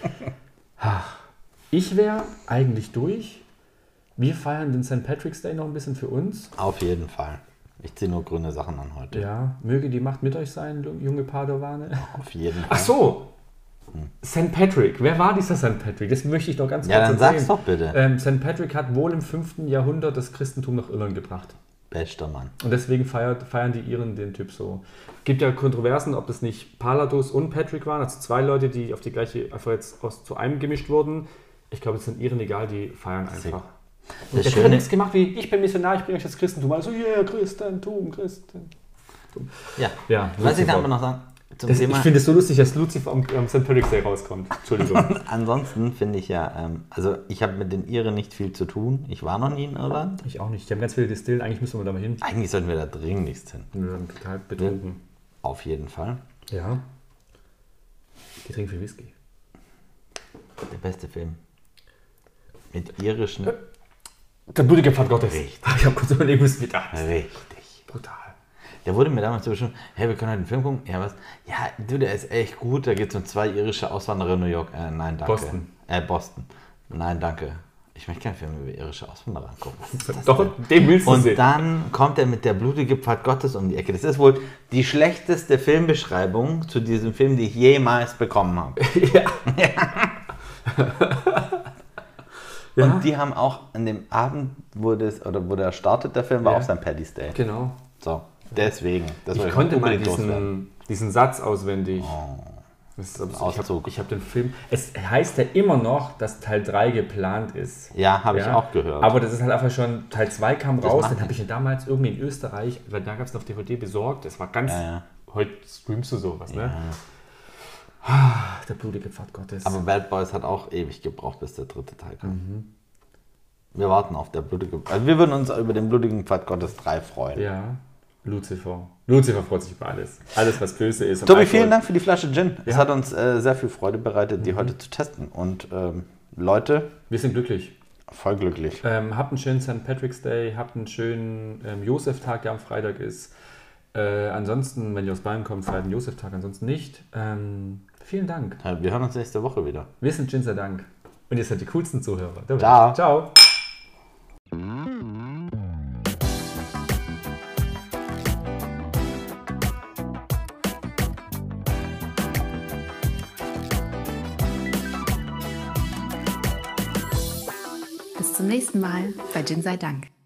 Speaker 2: Ach. Ich wäre eigentlich durch. Wir feiern den Sankt Patrick's Day noch ein bisschen für uns.
Speaker 3: Auf jeden Fall. Ich ziehe nur grüne Sachen an heute.
Speaker 2: Ja, möge die Macht mit euch sein, junge Padawane.
Speaker 3: Auf jeden Fall.
Speaker 2: Ach so, Sankt Patrick. Wer war dieser Sankt Patrick? Das möchte ich noch ganz
Speaker 3: Ja,
Speaker 2: kurz
Speaker 3: dann
Speaker 2: erzählen.
Speaker 3: sag's doch bitte.
Speaker 2: Ähm, Sankt Patrick hat wohl im fünften Jahrhundert das Christentum nach Irland gebracht.
Speaker 3: Bester Mann.
Speaker 2: Und deswegen feiert, feiern die Iren den Typ so. Gibt ja Kontroversen, ob das nicht Palatus und Patrick waren, also zwei Leute, die auf die gleiche, einfach jetzt aus, zu einem gemischt wurden. Ich glaube, es sind Iren egal, die feiern einfach. Und
Speaker 3: Das
Speaker 2: der
Speaker 3: Schöne-
Speaker 2: hat nichts gemacht wie, ich bin Missionar, ich bringe euch das Christentum. Also, yeah, Christentum, Christentum.
Speaker 3: Ja.
Speaker 2: Ja,
Speaker 3: Was ich
Speaker 2: Lucifer.
Speaker 3: aber noch sagen, zum
Speaker 2: Das, ich
Speaker 3: Thema,
Speaker 2: finde es so lustig, dass Lucifer am, am Sankt Patrick's Day rauskommt. Entschuldigung.
Speaker 3: ansonsten finde ich ja, ähm, also ich habe mit den Iren nicht viel zu tun. Ich war noch nie in Irland.
Speaker 2: Ich auch nicht. Die haben ganz viele Distillen, eigentlich müssen wir da mal hin.
Speaker 3: Eigentlich sollten wir da dringlichst hin.
Speaker 2: Wir werden total betrunken.
Speaker 3: Auf jeden Fall.
Speaker 2: Ja. Die trinken viel Whisky.
Speaker 3: Der beste Film. Mit irischen.
Speaker 2: Der blutige Pfad Gottes.
Speaker 3: Richtig.
Speaker 2: Ich habe kurz überlegt, was mit da.
Speaker 3: Richtig.
Speaker 2: Brutal.
Speaker 3: Der wurde mir damals so bestimmt, hey, wir können heute einen Film gucken. Ja, was? Ja, du, der ist echt gut. Da geht es um zwei irische Auswanderer in New York. Äh, nein, danke.
Speaker 2: Boston.
Speaker 3: Äh, Boston. Nein, danke. Ich möchte keinen Film über irische Auswanderer angucken.
Speaker 2: Doch, den willst du
Speaker 3: Und
Speaker 2: sehen.
Speaker 3: dann kommt er mit der blutige Pfad Gottes um die Ecke. Das ist wohl die schlechteste Filmbeschreibung zu diesem Film, die ich jemals bekommen habe.
Speaker 2: Ja.
Speaker 3: Und
Speaker 2: Ja.
Speaker 3: die haben auch an dem Abend, wo, das, oder wo der startet, der Film, war
Speaker 2: Ja.
Speaker 3: auch sein Paddy's Day.
Speaker 2: Genau.
Speaker 3: So, deswegen. Das wollte
Speaker 2: Ich konnte mal
Speaker 3: unbedingt loswerden.
Speaker 2: diesen, diesen Satz auswendig.
Speaker 3: Oh.
Speaker 2: Das ist absurd. ich
Speaker 3: Auszug.
Speaker 2: habe ich hab den Film. Es heißt ja immer noch, dass Teil drei geplant ist.
Speaker 3: Ja, habe ich
Speaker 2: Ja,
Speaker 3: auch gehört.
Speaker 2: Aber das ist halt einfach schon, Teil zwei kam raus,
Speaker 3: macht
Speaker 2: den habe ich ja damals irgendwie in Österreich, weil da gab es auf D V D besorgt. Das war ganz,
Speaker 3: Ja, ja.
Speaker 2: heute streamst du sowas, ne? Ah, der blutige Pfad Gottes.
Speaker 3: Aber Bad Boys hat auch ewig gebraucht, bis der dritte Teil kam.
Speaker 2: Mhm.
Speaker 3: Wir warten auf der blutige. Also wir würden uns über den blutigen Pfad Gottes drei freuen.
Speaker 2: Ja, Lucifer. Lucifer freut sich über alles. Alles, was böse ist. und
Speaker 3: Tobi,
Speaker 2: Alkohol.
Speaker 3: vielen Dank für die Flasche Gin. Es
Speaker 2: Ja.
Speaker 3: hat uns äh, sehr viel Freude bereitet, die heute zu testen. Und ähm, Leute,
Speaker 2: Wir sind glücklich.
Speaker 3: voll glücklich.
Speaker 2: Ähm, habt einen schönen Sankt Patrick's Day, habt einen schönen ähm, Josef-Tag, der am Freitag ist. Äh, ansonsten, wenn ihr aus Bayern kommt, feiert einen Josef-Tag, ansonsten nicht. Ähm, vielen Dank.
Speaker 3: Wir hören uns nächste Woche wieder.
Speaker 2: Wir sind Gin sei Dank. Und ihr seid die coolsten Zuhörer.
Speaker 3: Ciao.
Speaker 2: Ciao.
Speaker 1: Bis zum nächsten Mal bei Gin sei Dank.